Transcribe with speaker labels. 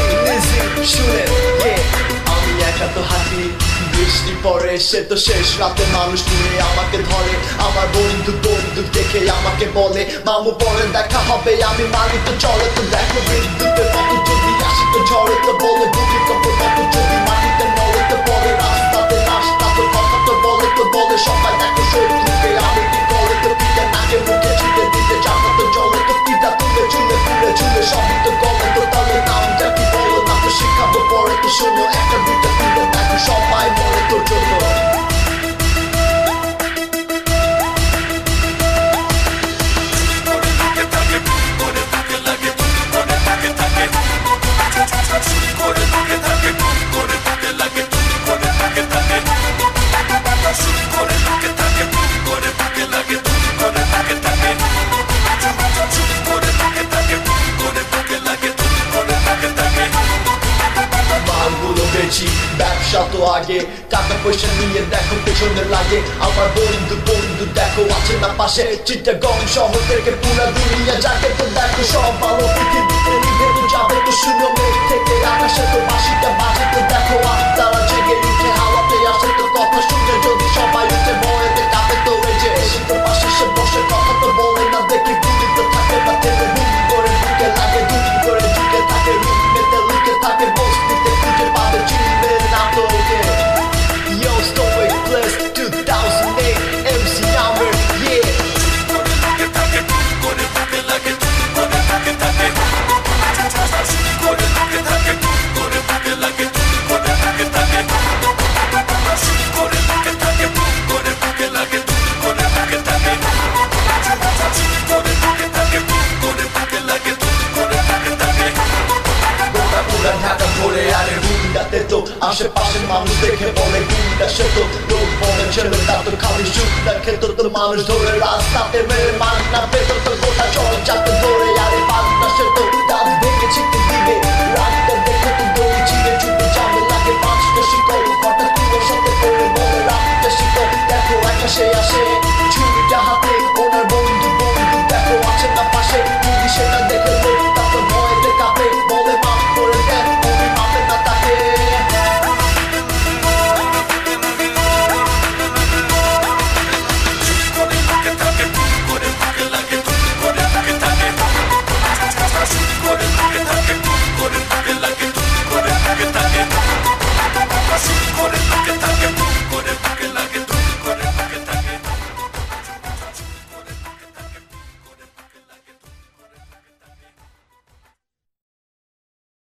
Speaker 1: শুনেন আমি একা তো হাঁটি বৃষ্টি পরে সে তো শেষ রাতে মানুষ নিয়ে আমাকে ধরে আমার বন্ধু দেখে আমাকে বলে মামু পরে দেখা হবে আমি মানি তো চলে তো দেখো বিদ্যুতের মতো যদি আসি তো ঝড়ে তো বলে ভূমিকম্পের মতো যদি মাটিতে নড়ে তো বলে রাস্তাতে রাস্তা তো কথা তো বলে সবাই দেখো শত্রুকে আমি কি করে তো পিঠে নাকে মুখে ছুটে দিতে চাপা তো জলে তো পিঠা তুলে চুলে সবই তো গলে তো তাহলে নামটা কি বলো না তো শিখাবো পরে তো শোনো একটা দুইটা তিনটা দেখো সবাই মরে তোর জন্য ব্যবসা তো আগে টাকা পয়সা নিয়ে দেখো পেছনে লাগে আমার বন্ধু দেখো আছে না পাশে চিটাগং শহর থেকে পুরা দুনিয়া যাকে তো দেখো সব ভালো পৃথিবীতে নিভে তো যাবে তো শুনো মেঘ থেকে আকাশে তো বাঁশিটা বাজাতে দেখো তারা জেগে উঠে হাওয়াতে আসে তো কথা শুনে যদি সবাই উঠে ভয়েতে কাঁপে তো এই যে এসে তো পাশে সে বসে কথা তো বলে না দেখে গুলি তো থাকে না তেলে বুম করে ঢুকে লাগে দুম করে ঢুকে থাকে রুম মেতে লুকে থাকে বস্তিতে খুঁজে পাবে চিনবে না তো ওকে Yo Stoic Bliss 2008 MC Hammer আশেপাশের মানুষ দেখে বলে গুন্ডা সে তো লোক বলে ছেলে তা তো খালি শুকনা খেত তো মানুষ ধরে রাস্তাতে মেরে মান না পেত তো গোটা চল যাতে ধরে আরে বাদ না সে তো